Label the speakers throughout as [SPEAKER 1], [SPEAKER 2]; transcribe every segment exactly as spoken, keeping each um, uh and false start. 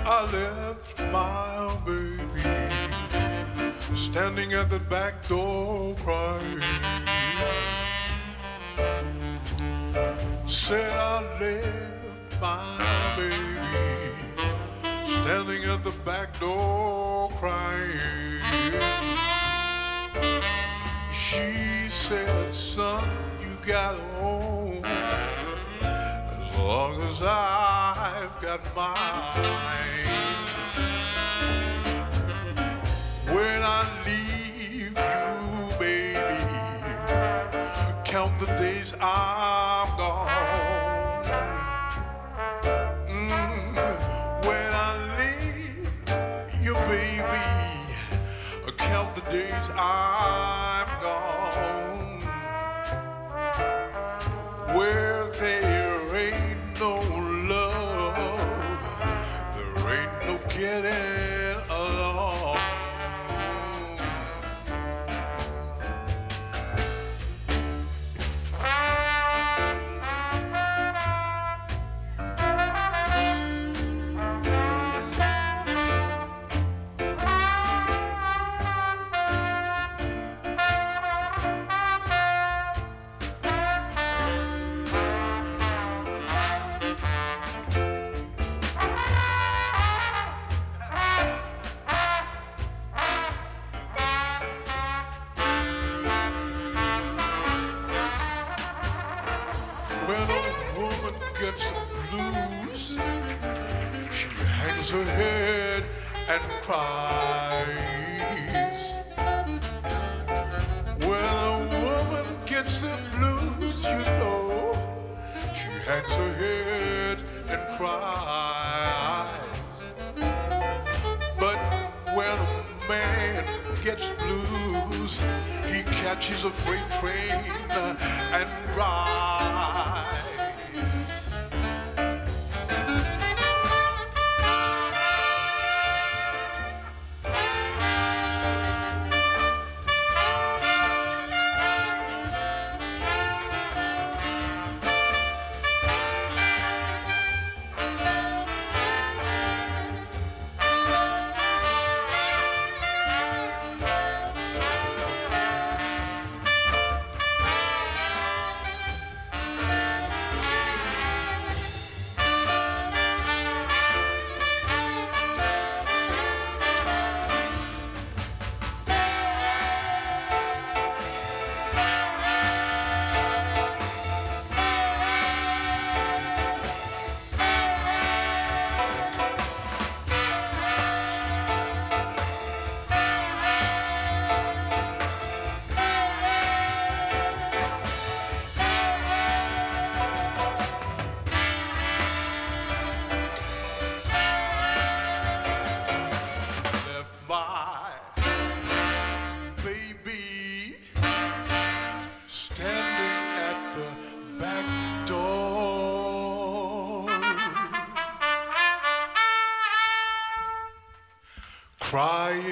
[SPEAKER 1] I left my baby standing at the back door crying. Said I left my baby standing at the back door crying. She said, son, you got home as long as I've got mine. When I leave you, baby, count the days I'm gone. Mm, when I leave you, baby, count the days I'm gone. Where there ain't no love, there ain't no getting along. When a woman gets the blues, she hangs her head and cries. When a woman gets the blues, you know, she hangs her head and cries. But when a man gets blues, he catches a freight train and rides. My baby standing at the back door crying.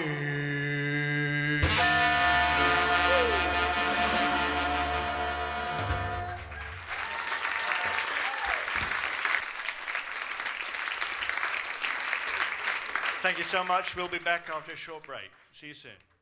[SPEAKER 2] Thank you so much. We'll be back after a short break. See you soon.